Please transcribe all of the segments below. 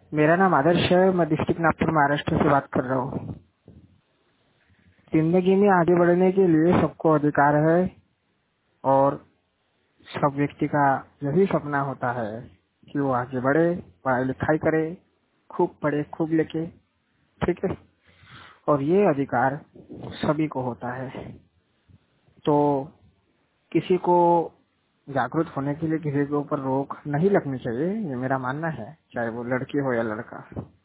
मेरा नाम आदर्श है। मैं डिस्ट्रिक्ट नागपुर महाराष्ट्र से बात कर रहा हूँ। जिंदगी में आगे बढ़ने के लिए सबको अधिकार है और सब व्यक्ति का यही सपना होता है कि वो आगे बढ़े, पढ़ाई लिखाई करे, खूब पढ़े, खूब लिखे। ठीक है। और ये अधिकार सभी को होता है। तो किसी को जागरूक होने के लिए किसी के ऊपर रोक नहीं लगनी चाहिए, ये मेरा मानना है, चाहे वो लड़की हो या लड़का।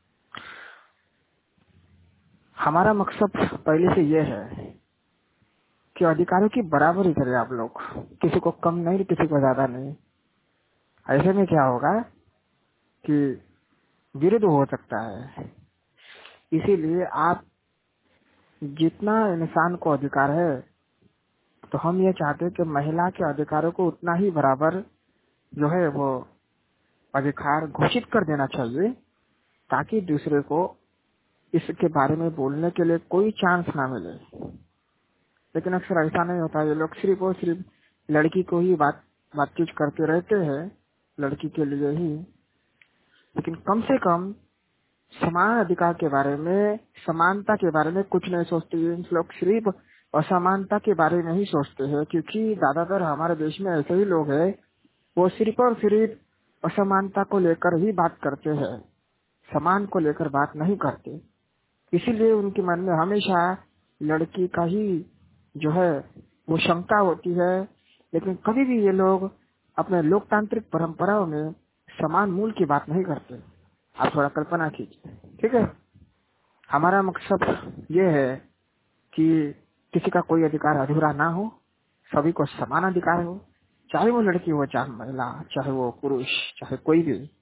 हमारा मकसद पहले से ये है कि अधिकारों की बराबरी करें आप लोग, किसी को कम नहीं, किसी को ज्यादा नहीं। ऐसे में क्या होगा कि विरोध हो सकता है। इसीलिए आप जितना इंसान को अधिकार है, तो हम ये चाहते हैं कि महिला के अधिकारों को उतना ही बराबर जो है वो अधिकार घोषित कर देना चाहिए, ताकि दूसरे को इसके बारे में बोलने के लिए कोई चांस ना मिले। लेकिन अक्सर ऐसा नहीं होता। ये लोग सिर्फ और सिर्फ लड़की को ही बातचीत करते रहते हैं, लड़की के लिए ही। लेकिन कम से कम समान अधिकार के बारे में, समानता के बारे में कुछ नहीं सोचते। इन लोग सिर्फ असमानता के बारे में ही सोचते हैं, क्योंकि ज्यादातर हमारे देश में ऐसे ही लोग हैं, वो सिर्फ और सिर्फ असमानता को लेकर ही बात करते हैं, समान को लेकर बात नहीं करते। इसीलिए उनके मन में हमेशा लड़की का ही जो है वो शंका होती है। लेकिन कभी भी ये लोग अपने लोकतांत्रिक परंपराओं में समान मूल की बात नहीं करते। आप थोड़ा कल्पना कीजिए। ठीक है। हमारा मकसद ये है कि किसी का कोई अधिकार अधूरा ना हो, सभी को समान अधिकार हो, चाहे वो लड़की हो, चाहे महिला, चाहे वो पुरुष, चाहे कोई भी।